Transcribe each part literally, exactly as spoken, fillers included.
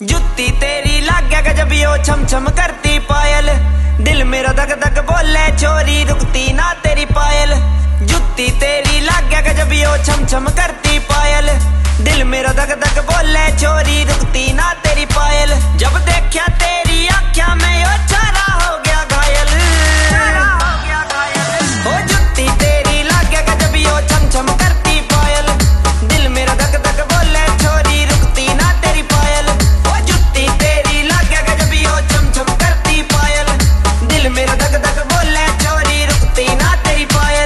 जुत्ती तेरी लाग्या गजब यो छम छम करती पायल, दिल मेरा धक धक बोले चोरी रुकती ना तेरी पायल। जुत्ती तेरी लाग्या गजब यो छम छम करती पायल, दिल मेरा धक धक बोले चोरी रुकती ना तेरी पायल। जब देखा तेरी आँखों में यो चारा हो गया घायल, हो गया घायल। ओ जुत्ती तेरी लाग्या गजब यो छम छम करती पायल, दिल मेरा धक धक बोले चोरी रुकती ना तेरी पायल। ओ जुत्ती तेरी लाग्या गजब यो छम छम करती पायल, दिल मेरा धक धक बोले चोरी रुकती ना तेरी पायल।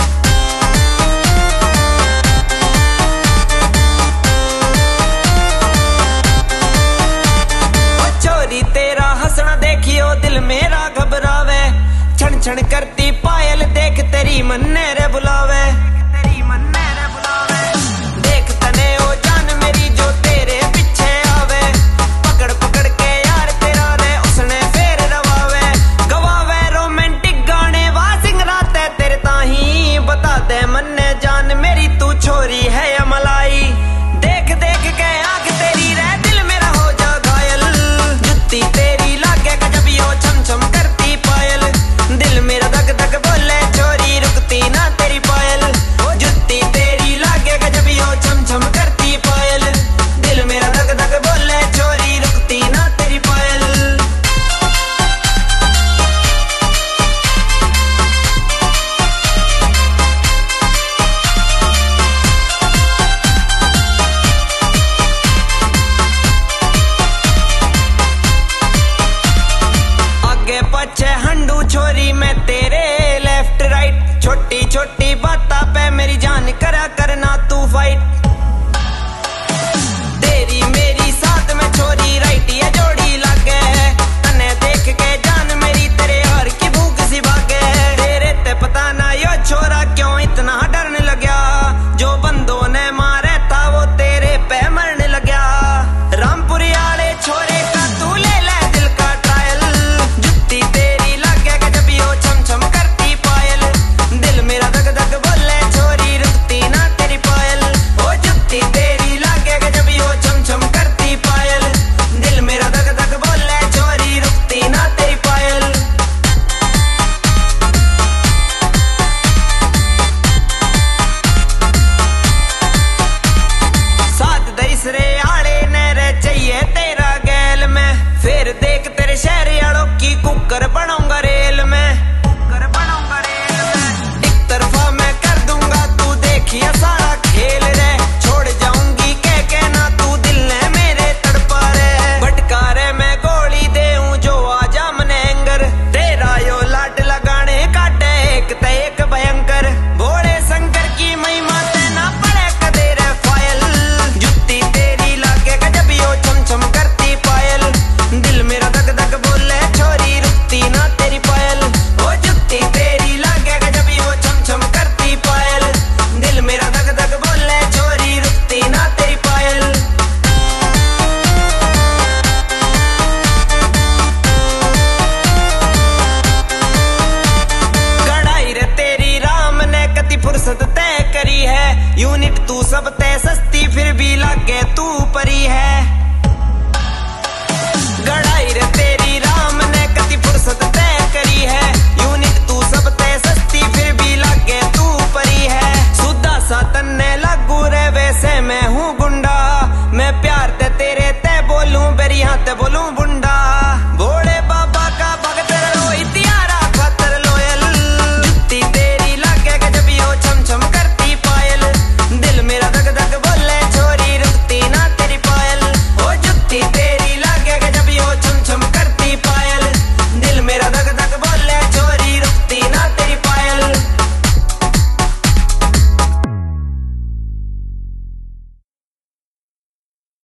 तेरा हंसना देखियो दिल मेरा घबरावे, छन छन करती पायल देख तेरी मन रे बुलावे।